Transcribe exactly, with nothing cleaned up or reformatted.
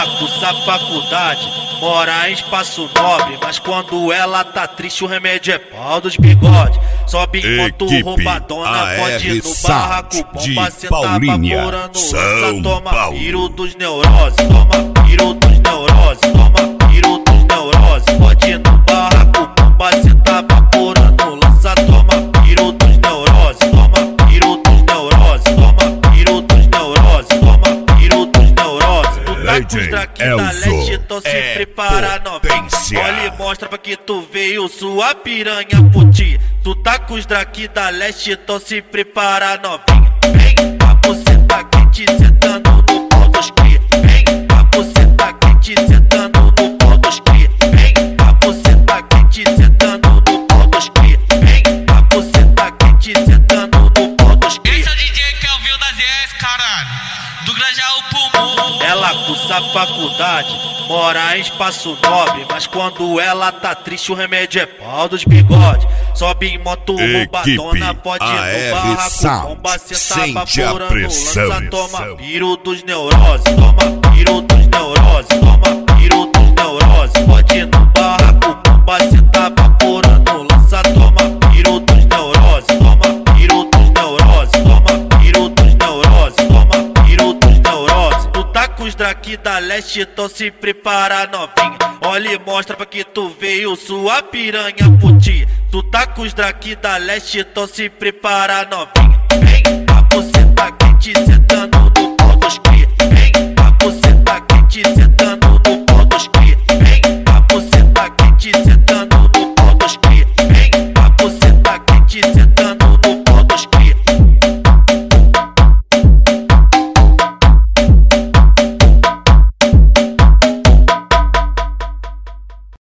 Ela cursa a faculdade, mora em espaço nobre, mas quando ela tá triste o remédio é pau dos bigode. Sobe em moto roubadona, pode no barraco, bomba, cê tá vaporando, lança, toma piro dos neuroses, toma piro dos neuroses, toma piro dos neuroses. Pode no barraco, bomba, cê tá vaporando, lança, toma piro dos neuroses, toma piro dos neuroses, toma piro dos neuroses, toma piro dos neuroses. Tu tá com os daqui da leste, então se é prepara novinha. Olha e mostra pra que tu veio sua piranha puti. Tu tá com os daqui da leste, então se prepara novinha. Vem, a buceta quente sentando no pau dos cria. Vem, a buceta quente sentando no pau dos cria. Vem, a buceta quente sentando no pau dos cria. Vem, a buceta quente sentando no pau dos cria. Esse é o D J Kelvin da Z S, caralho, do Grajaú Pulmão. Ela cursa a faculdade, mora em espaço nobre, mas quando ela tá triste o remédio é pau dos bigode. Sobe em moto roubadona, pode no barraco, bomba, cê tá vaporando, lança, toma piro dos neuroses, toma piro dos neuroses, toma piro dos neuroses. Pode no barraco, bomba, cê tá vaporando, lança, toma piro dos neuroses, toma piro dos neuroses, toma piro dos neuroses, toma piro dos neuroses. Tu tá com os daqui da leste, então se prepara novinha. Olha e mostra pra que tu veio sua piranha puti. Tu tá com os daqui da leste, então se prepara novinha. Vem, a buceta quente sentando